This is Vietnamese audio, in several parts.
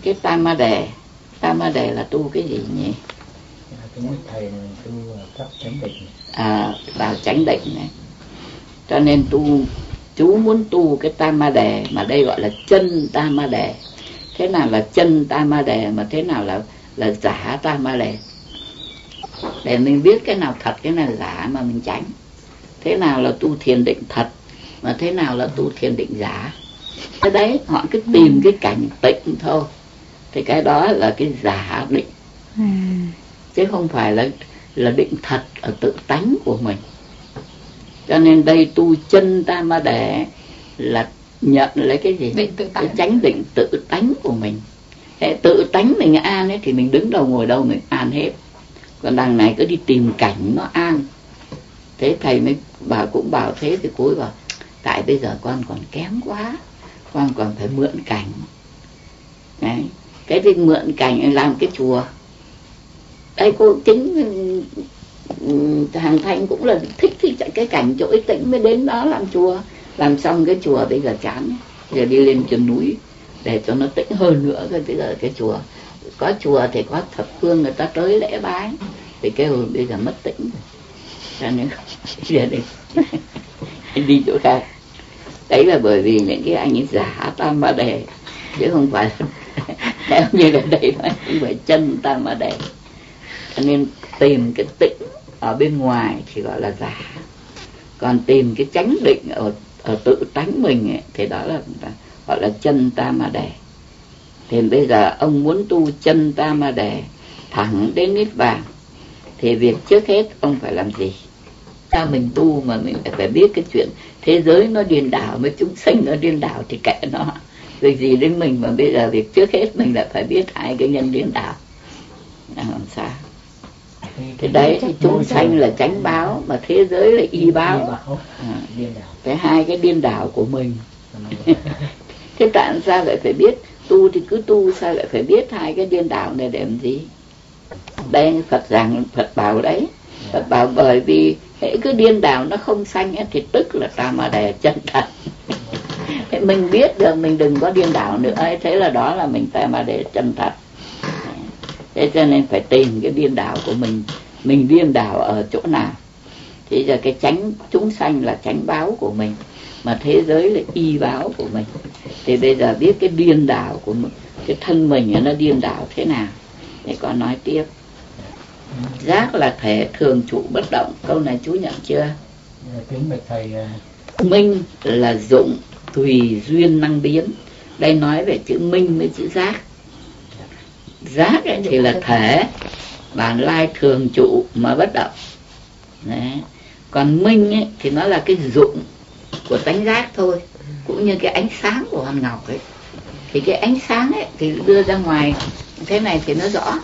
cái tam ma đề là tu cái gì nhỉ? Cái thầy tu cấp chánh định. Vào chánh định này. Cho nên chú muốn tu cái tam ma đề, mà đây gọi là chân tam ma đề. Thế nào là chân tam ma đề, mà thế nào là giả tam ma đề, để mình biết cái nào thật cái nào giả mà mình tránh. Thế nào là tu thiền định thật, mà thế nào là tu thiền định giả. Cái đấy họ cứ tìm cái cảnh tịnh thôi, thì cái đó là cái giả định, chứ không phải là định thật ở tự tánh của mình. Cho nên đây tu chân tam ma đề là nhận lấy cái gì? Cái chánh định tự tánh của mình. Thế tự tánh mình an ấy, thì mình đứng đâu ngồi đâu mình an hết. Còn đằng này cứ đi tìm cảnh nó an. Thế thầy mới cũng bảo thế, thì cô ấy bảo tại bây giờ con còn kém quá, con còn phải mượn cảnh. Đấy. Cái thì mượn cảnh làm cái chùa. Đây cô chính hàng Thanh cũng là thích cái cảnh chỗ ấy tĩnh mới đến đó làm chùa. Làm xong cái chùa bây giờ chán, giờ đi lên trên núi để cho nó tĩnh hơn nữa. Bây giờ cái chùa, có chùa thì có thập phương người ta tới lễ bái, thì cái hồi bây giờ mất tĩnh rồi, cho nên giờ đi chỗ khác. Đấy là bởi vì những cái anh ấy giả tam ma đề, chứ không phải theo như là đây nói không phải chân tam ma đề. Cho nên tìm cái tĩnh ở bên ngoài thì gọi là giả, còn tìm cái chánh định ở tự tánh mình ấy, thì đó là gọi là chân tam ma đề. Thì bây giờ ông muốn tu chân tam ma đề thẳng đến niết bàn, thì việc trước hết ông phải làm gì? Sao mình tu mà mình phải biết cái chuyện thế giới nó điên đảo, với chúng sinh nó điên đảo thì kệ nó, việc gì đến mình. Mà bây giờ việc trước hết mình lại phải biết hai cái nhân điên đảo làm sao. Thế đấy thì chúng sanh là chánh báo, mà thế giới là y báo. Cái hai cái điên đảo của mình. Thế tại sao lại phải biết? Tu thì cứ tu, sao lại phải biết hai cái điên đảo này để làm gì? Đây Phật bảo đấy, Phật bảo bởi vì hễ cứ điên đảo nó không sanh ấy, thì tức là tam ma đề chân thật. Thế mình biết được mình đừng có điên đảo nữa ấy, thế là đó là mình tam ma đề chân thật. Thế cho nên phải tìm cái điên đảo của mình điên đảo ở chỗ nào. Thì giờ cái chánh chúng sanh là chánh báo của mình, mà thế giới là y báo của mình. Thì bây giờ biết cái điên đảo của mình, cái thân mình nó điên đảo thế nào. Để con nói tiếp. Giác là thể thường trụ bất động. Câu này chú nhận chưa? Kính bạch thầy. Minh là dụng tùy duyên năng biến. Đây nói về chữ minh với chữ giác. Giác ấy thì là thể, bản lai thường trụ mà bất động. Đấy. Còn minh ấy, thì nó là cái dụng của tánh giác thôi. Cũng như cái ánh sáng của hòn ngọc ấy, thì cái ánh sáng ấy thì đưa ra ngoài thế này thì nó rõ.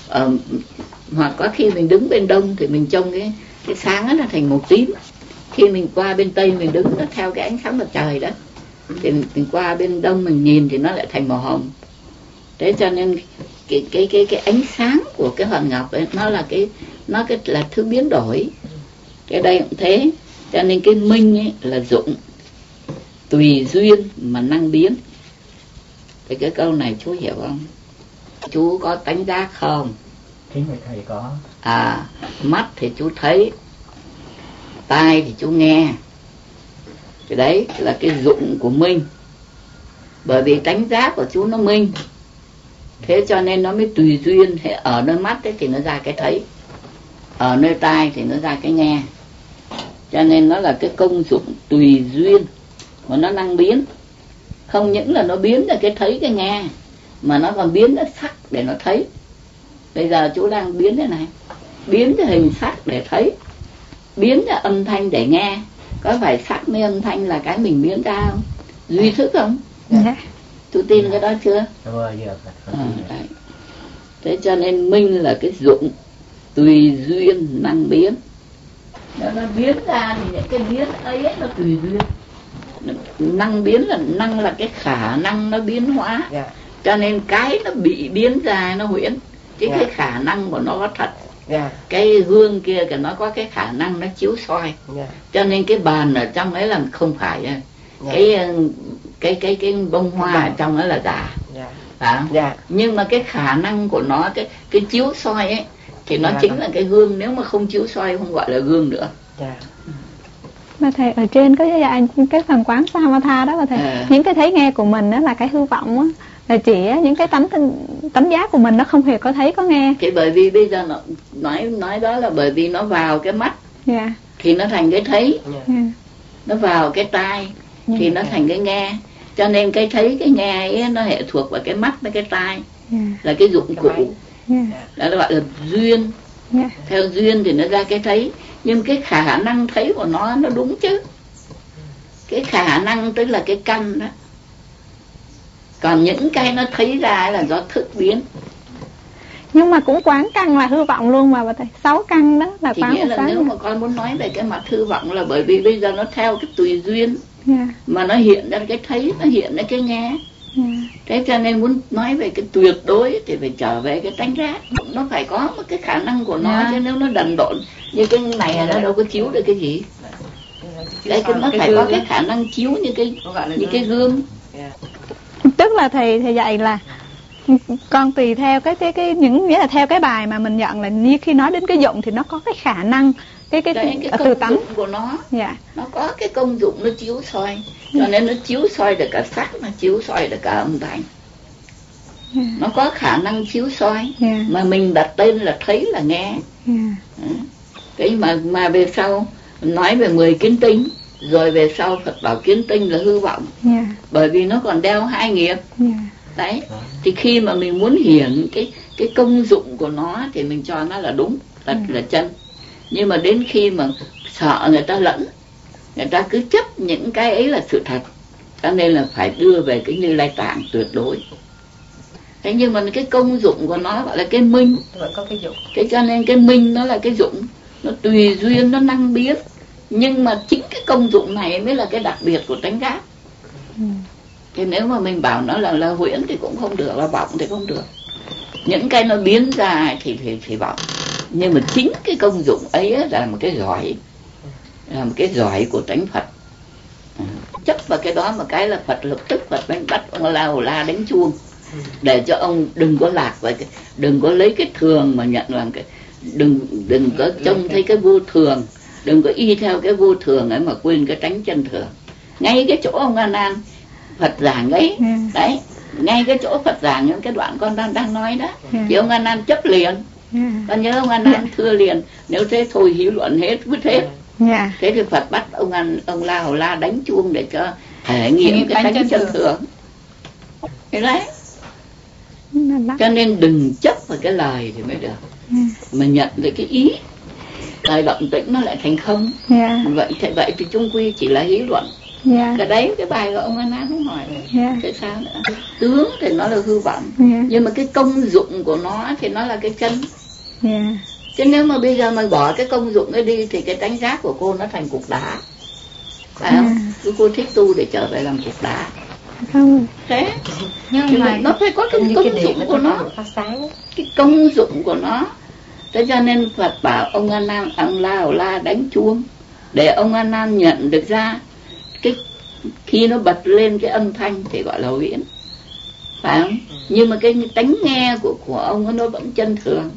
Hoặc có khi mình đứng bên đông thì mình trông cái sáng ấy là thành màu tím. Khi mình qua bên tây mình đứng nó theo cái ánh sáng mặt trời đó, thì mình qua bên đông mình nhìn thì nó lại thành màu hồng. Thế cho nên cái ánh sáng của cái hòn ngọc ấy, nó là thứ biến đổi. Cái đây cũng thế. Cho nên cái minh ấy là dụng tùy duyên mà năng biến. Thì cái câu này chú hiểu không? Chú có tánh giác không? Kính bạch thầy có. Mắt thì chú thấy, tai thì chú nghe. Cái đấy là cái dụng của minh. Bởi vì tánh giác của chú nó minh, thế cho nên nó mới tùy duyên. Ở nơi mắt ấy thì nó ra cái thấy, ở nơi tai thì nó ra cái nghe. Cho nên nó là cái công dụng tùy duyên mà nó năng biến. Không những là nó biến ra cái thấy cái nghe, mà nó còn biến ra sắc để nó thấy. Bây giờ chú đang biến thế này, biến cái hình sắc để thấy, biến ra âm thanh để nghe. Có phải sắc với âm thanh là cái mình biến ra không? Duy thức không? Chú tin cái đó chưa? Thế cho nên minh là cái dụng tùy duyên năng biến. Nó biến ra thì những cái biến ấy nó tùy duyên. Năng biến là cái khả năng nó biến hóa. Cho nên cái nó bị biến ra nó huyễn, chứ cái khả năng của nó có thật. Cái hương kia thì nó có cái khả năng nó chiếu soi. Cho nên cái bàn ở trong ấy là không phải cái bông hoa ở trong đó là giả. phải không? Dạ. Nhưng mà cái khả năng của nó, cái chiếu soi ấy thì nó Dạ. chính là cái gương. Nếu mà không chiếu soi không gọi là gương nữa. Dạ. Mà thầy ở trên có dạy cái phần quán Samatha đó mà thầy, những cái thấy nghe của mình đó là cái hư vọng á, là chỉ những cái tánh giác của mình, nó không hề có thấy có nghe. Cái bởi vì bây giờ nó nói đó là bởi vì nó vào cái mắt thì nó thành cái thấy, nó vào cái tai thì nó thành cái nghe. Cho nên cái thấy cái nghe ấy, nó hệ thuộc vào cái mắt với cái tai, là cái dụng cụ. Đó gọi là duyên. Theo duyên thì nó ra cái thấy. Nhưng cái khả năng thấy của nó đúng chứ. Cái khả năng tức là cái căn đó. Còn những cái nó thấy ra là do thức biến. Nhưng mà cũng quán căn là hư vọng luôn mà thầy. 6 căn đó là thì quán. Nghĩa là nếu mà con muốn nói về cái mặt hư vọng là bởi vì bây giờ nó theo cái tùy duyên, mà nó hiện ra cái thấy, nó hiện ra cái nghe. Thế cho nên muốn nói về cái tuyệt đối thì phải trở về cái tánh giác. Nó phải có một cái khả năng của nó, chứ nếu nó đần độn như cái này là nó đâu có chiếu được cái gì. Đấy, nó phải có cái khả năng chiếu như cái gương. Tức là thầy dạy là con tùy theo cái những, nghĩa là theo cái bài mà mình nhận, là như khi nói đến cái dụng thì nó có cái khả năng cái từ tánh của nó. Nó có cái công dụng nó chiếu soi, cho nên nó chiếu soi được cả sắc, nó chiếu soi được cả âm thanh. Nó có khả năng chiếu soi, mà mình đặt tên là thấy là nghe. Cái mà về sau nói về 10 kiến tinh, rồi về sau Phật bảo kiến tinh là hư vọng, bởi vì nó còn đeo 2 nghiệp. Đấy, thì khi mà mình muốn hiển cái công dụng của nó thì mình cho nó là đúng, là chân. Nhưng mà đến khi mà sợ người ta lẫn, người ta cứ chấp những cái ấy là sự thật, cho nên là phải đưa về cái Như Lai Tạng tuyệt đối. Thế nhưng mà cái công dụng của nó gọi là cái minh. Vẫn có cái dụng. Thế cho nên cái minh nó là cái dụng, nó tùy duyên, nó năng biết. Nhưng mà chính cái công dụng này mới là cái đặc biệt của tánh giác. Thì nếu mà mình bảo nó là huyễn thì cũng không được, là vọng thì không được. Những cái nó biến ra thì vọng. Nhưng mà chính cái công dụng ấy là một cái giỏi, là một cái giỏi của tánh Phật. Chấp vào cái đó một cái là Phật lập tức Phật bắt ông La đánh chuông, để cho ông đừng có lạc vào cái, đừng có lấy cái thường mà nhận làm cái, đừng có trông thấy cái vô thường, đừng có y theo cái vô thường ấy mà quên cái tánh chân thường. Ngay cái chỗ ông A Nan Phật giảng ấy, đấy, ngay cái chỗ Phật giảng những cái đoạn con đang nói đó, thì ông A Nan chấp liền. Con nhớ ông A Nan thưa liền, nếu thế thôi hí luận hết, vứt hết. Thế thì Phật bắt ông La Hầu La đánh chuông để cho thể nghiệm cái tánh chân thường. Thế đấy. Cho nên đừng chấp vào cái lời thì mới được, mà nhận được cái ý. Lời động tĩnh nó lại thành không. Vậy thì chung quy chỉ là hí luận. Cái đấy cái bài của ông A Nan không hỏi cái sao nữa. Tướng thì nó là hư vọng, nhưng mà cái công dụng của nó thì nó là cái chân. Chứ nếu mà bây giờ mà bỏ cái công dụng ấy đi thì cái tánh giác của cô nó thành cục đá, phải không? Cô thích tu để trở về làm cục đá. Không. Thế nhưng mà nó phải có cái công dụng của nó, cái công dụng của nó. Thế cho nên Phật bảo ông A Nan, ông La Hầu La đánh chuông để ông A Nan nhận được ra cái khi nó bật lên cái âm thanh thì gọi là huyễn, phải không? Nhưng mà cái tánh nghe của ông nó vẫn chân thường.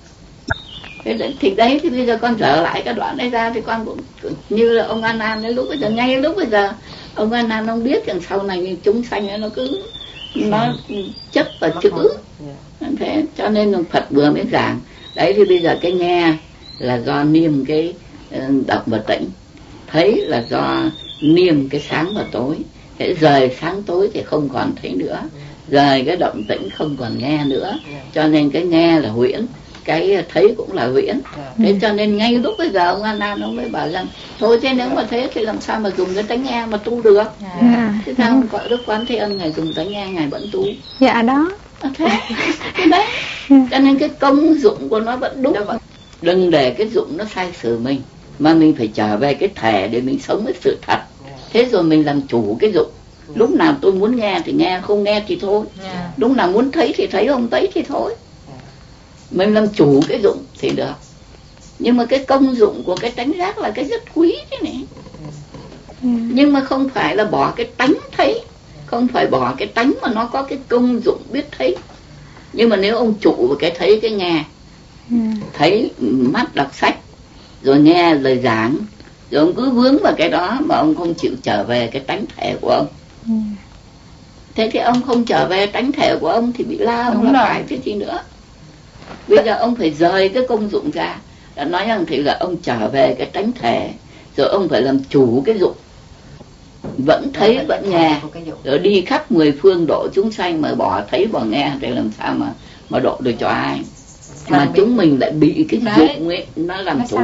Thế thì đấy, thì bây giờ con trở lại cái đoạn đấy ra thì con cũng như là ông A Nan đến lúc bây giờ, ngay lúc bây giờ ông A Nan ông biết rằng sau này chúng sanh ấy nó cứ nó chấp vào chữ. Thế cho nên Phật vừa mới giảng đấy, thì bây giờ cái nghe là do niêm cái động và tĩnh, thấy là do niêm cái sáng và tối. Thế rời sáng tối thì không còn thấy nữa, rời cái động tĩnh không còn nghe nữa, cho nên cái nghe là huyễn, cái thấy cũng là huyễn. Thế cho nên ngay lúc bây giờ ông A Nan ông mới bảo rằng thôi thế nếu mà thế thì làm sao mà dùng cái tánh nghe mà tu được. Thế sao không gọi Đức Quán Thế Âm ngài dùng tánh nghe ngài vẫn tu. Dạ đó. Thế đấy, cho nên cái công dụng của nó vẫn đúng. Đừng để cái dụng nó sai sử mình, mà mình phải trở về cái thể để mình sống với sự thật. Thế rồi mình làm chủ cái dụng. Lúc nào tôi muốn nghe thì nghe, không nghe thì thôi. Lúc nào muốn thấy thì thấy, không thấy thì thôi. Mình làm chủ cái dụng thì được. Nhưng mà cái công dụng của cái tánh giác là cái rất quý thế này. Nhưng mà không phải là bỏ cái tánh thấy, không phải bỏ cái tánh mà nó có cái công dụng biết thấy. Nhưng mà nếu ông trụ vào cái thấy cái nghe, thấy mắt đọc sách rồi nghe lời giảng, rồi ông cứ vướng vào cái đó mà ông không chịu trở về cái tánh thể của ông. Thế thì ông không trở về tánh thể của ông thì bị la, ông là phải cái gì nữa. Bây giờ ông phải rời cái công dụng ra. Đã nói rằng thì là ông trở về cái tánh thể, rồi ông phải làm chủ cái dụng. Vẫn thấy vẫn nghe, rồi đi khắp mười phương độ chúng sanh, mà bỏ thấy bỏ nghe thì làm sao mà độ được cho ai. Mà chúng mình lại bị cái dụng ấy nó làm chủ,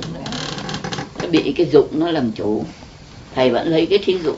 bị cái dụng nó làm chủ. Thầy vẫn lấy cái thí dụ,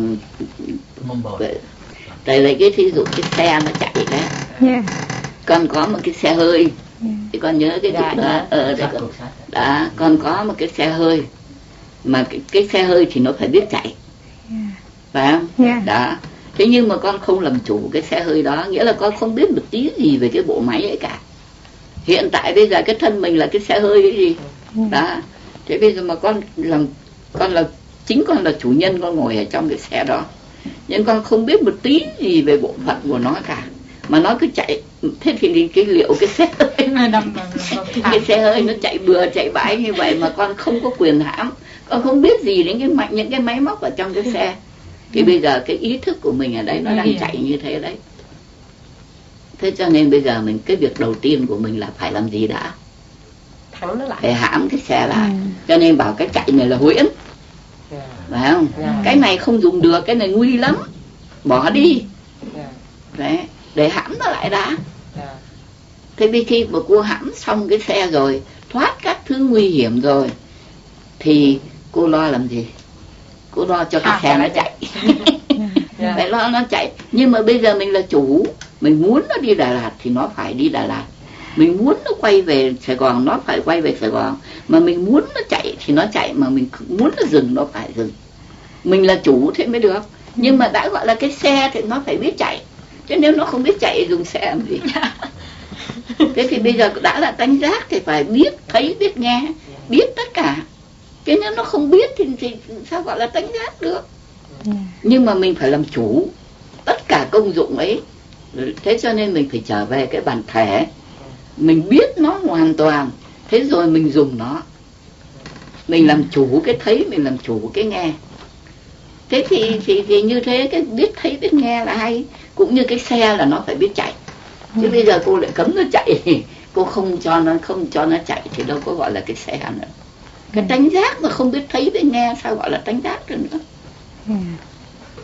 thầy lấy cái thí dụ cái xe nó chạy đấy. Con có một cái xe hơi, thì con nhớ cái dụ đó. Đó, con có một cái xe hơi, mà cái xe hơi thì nó phải biết chạy, phải không? Đó. Thế nhưng mà con không làm chủ cái xe hơi đó, nghĩa là con không biết một tí gì về cái bộ máy ấy cả. Hiện tại bây giờ cái thân mình là cái xe hơi cái gì đó. Thế bây giờ mà con là chính con là chủ nhân, con ngồi ở trong cái xe đó, nhưng con không biết một tí gì về bộ phận của nó cả, mà nó cứ chạy. Thế thì cái liệu cái xe hơi cái xe hơi nó chạy bừa chạy bãi như vậy mà con không có quyền hãm, con không biết gì đến những cái máy móc ở trong cái xe. Thì bây giờ cái ý thức của mình ở đây nó đang chạy như thế đấy. Thế cho nên bây giờ cái việc đầu tiên của mình là phải làm gì đã? Thắng nó lại, phải hãm cái xe lại. Cho nên bảo cái chạy này là huyễn, phải không? Cái này không dùng được, cái này nguy lắm, bỏ đi. Đấy, để hãm nó lại đã. Thế vì khi mà cô hãm xong cái xe rồi, thoát các thứ nguy hiểm rồi, thì cô lo làm gì? Cô lo cho cái xe nó chạy. Phải lo nó chạy. Nhưng mà bây giờ mình là chủ, mình muốn nó đi Đà Lạt thì nó phải đi Đà Lạt, mình muốn nó quay về Sài Gòn nó phải quay về Sài Gòn, mà mình muốn nó chạy thì nó chạy, mà mình muốn nó dừng nó phải dừng. Mình là chủ thế mới được. Nhưng mà đã gọi là cái xe thì nó phải biết chạy, chứ nếu nó không biết chạy dùng xe làm gì. Thế thì bây giờ đã là tánh giác thì phải biết thấy biết nghe, biết tất cả. Chứ nếu nó không biết thì sao gọi là tánh giác được. Nhưng mà mình phải làm chủ tất cả công dụng ấy. Thế cho nên mình phải trở về cái bản thể, mình biết nó hoàn toàn, thế rồi mình dùng nó, mình làm chủ cái thấy, mình làm chủ cái nghe. Thế thì như thế cái biết thấy biết nghe là hay. Cũng như cái xe là nó phải biết chạy. Chứ bây giờ cô lại cấm nó chạy, cô không cho nó chạy thì đâu có gọi là cái xe nữa. Cái tánh giác mà không biết thấy biết nghe sao gọi là tánh giác được nữa.